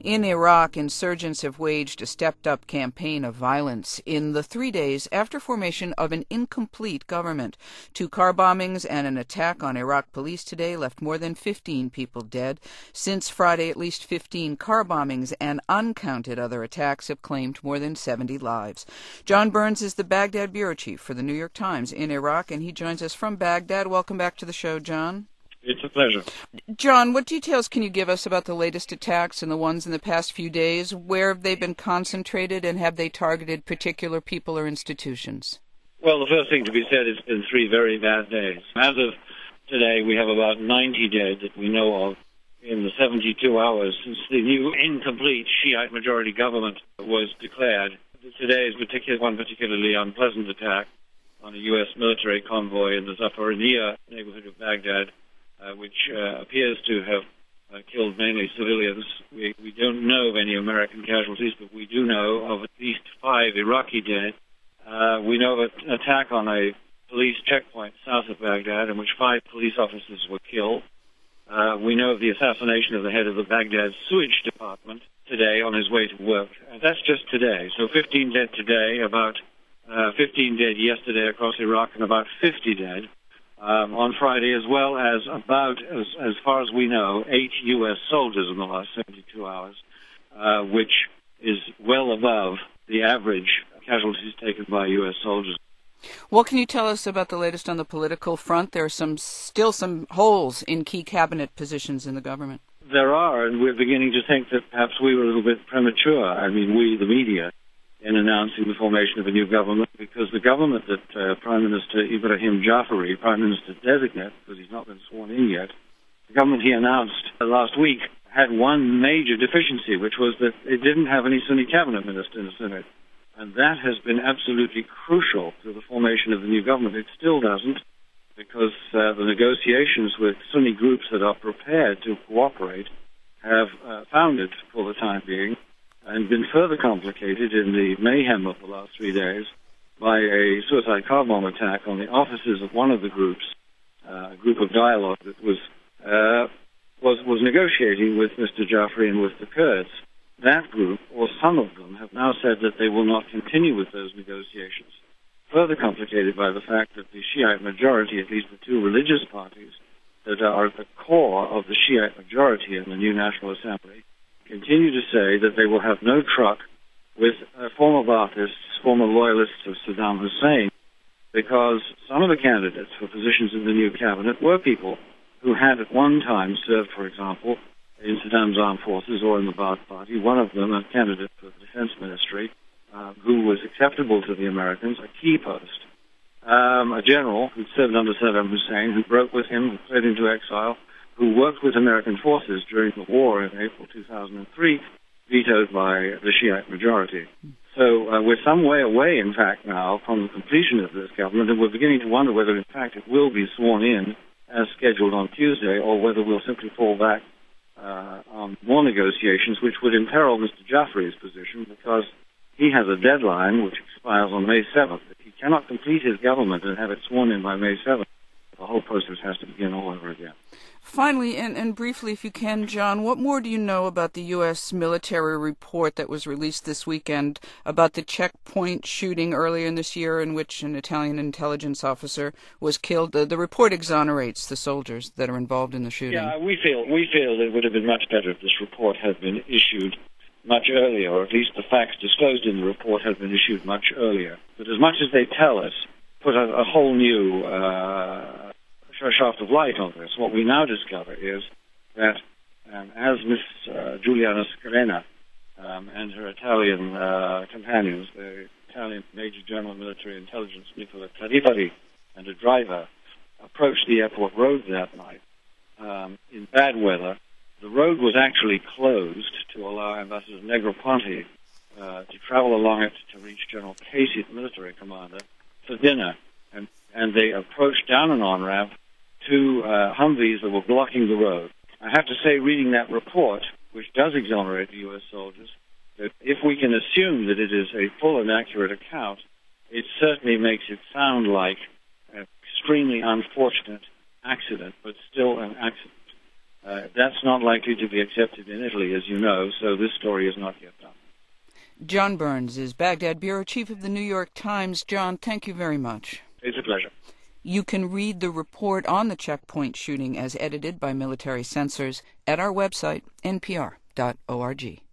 In Iraq, insurgents have waged a stepped-up campaign of violence in the 3 days after formation of an incomplete government. 2 car bombings and an attack on Iraq police today left more than 15 people dead. Since Friday, at least 15 car bombings and uncounted other attacks have claimed more than 70 lives. John Burns is the Baghdad bureau chief for the New York Times in Iraq, and he joins us from Baghdad. Welcome back to the show, John. It's a pleasure. John, what details can you give us about the latest attacks and the ones in the past few days? Where have they been concentrated, and have they targeted particular people or institutions? Well, the first thing to be said, it's been 3 very bad days. As of today, we have about 90 dead that we know of in the 72 hours since the new incomplete Shiite majority government was declared. Today is one particularly unpleasant attack on a U.S. military convoy in the Zafaraniya neighborhood of Baghdad, which appears to have killed mainly civilians. We don't know of any American casualties, but we do know of at least 5 Iraqi dead. We know of an attack on a police checkpoint south of Baghdad in which 5 police officers were killed. We know of the assassination of the head of the Baghdad sewage department today on his way to work. That's just today. So 15 dead today, about 15 dead yesterday across Iraq, and about 50 dead on Friday, as well as about, as far as we know, 8 U.S. soldiers in the last 72 hours, which is well above the average casualties taken by U.S. soldiers. What can you tell us about the latest on the political front? There are still some holes in key cabinet positions in the government. There are, and we're beginning to think that perhaps we were a little bit premature. I mean, we, the media, in announcing the formation of a new government, because the government that Prime Minister Ibrahim Jafari, Prime Minister designate, because he's not been sworn in yet, the government he announced last week had one major deficiency, which was that it didn't have any Sunni cabinet minister in the Senate. And that has been absolutely crucial to the formation of the new government. It still doesn't, because the negotiations with Sunni groups that are prepared to cooperate have foundered for the time being, and been further complicated in the mayhem of the last 3 days by a suicide car bomb attack on the offices of one of the groups, a group of dialogue that was negotiating with Mr. Jafari and with the Kurds. That group, or some of them, have now said that they will not continue with those negotiations, further complicated by the fact that the Shiite majority, at least the 2 religious parties that are at the core of the Shiite majority in the new National Assembly, continue to say that they will have no truck with former Baathists, former loyalists of Saddam Hussein, because some of the candidates for positions in the new cabinet were people who had at one time served, for example, in Saddam's armed forces or in the Baath Party. One of them, a candidate for the defense ministry, who was acceptable to the Americans, a key post. A general who served under Saddam Hussein, who broke with him, who fled into exile, who worked with American forces during the war in April 2003, vetoed by the Shiite majority. So we're some way away, in fact, now from the completion of this government, and we're beginning to wonder whether, in fact, it will be sworn in as scheduled on Tuesday, or whether we'll simply fall back on more negotiations, which would imperil Mr. Jafari's position, because he has a deadline which expires on May 7th. If he cannot complete his government and have it sworn in by May 7th, the whole process has to begin all over again. Finally, and briefly, if you can, John, what more do you know about the U.S. military report that was released this weekend about the checkpoint shooting earlier in this year in which an Italian intelligence officer was killed? The report exonerates the soldiers that are involved in the shooting. Yeah, we feel it would have been much better if this report had been issued much earlier, or at least the facts disclosed in the report had been issued much earlier. But as much as they tell us, put a whole new shaft of light on this. What we now discover is that as Miss Giuliana Scarena and her Italian companions, the Italian Major General of Military Intelligence Nicola Tarifari and a driver, approached the airport road that night in bad weather, the road was actually closed to allow Ambassador Negroponte to travel along it to reach General Casey, the military commander, for dinner. And they approached down an on-ramp 2 Humvees that were blocking the road. I have to say, reading that report, which does exonerate the U.S. soldiers, that if we can assume that it is a full and accurate account, it certainly makes it sound like an extremely unfortunate accident, but still an accident. That's not likely to be accepted in Italy, as you know, so this story is not yet done. John Burns is Baghdad bureau chief of the New York Times. John, thank you very much. It's a pleasure. You can read the report on the checkpoint shooting as edited by military censors at our website, npr.org.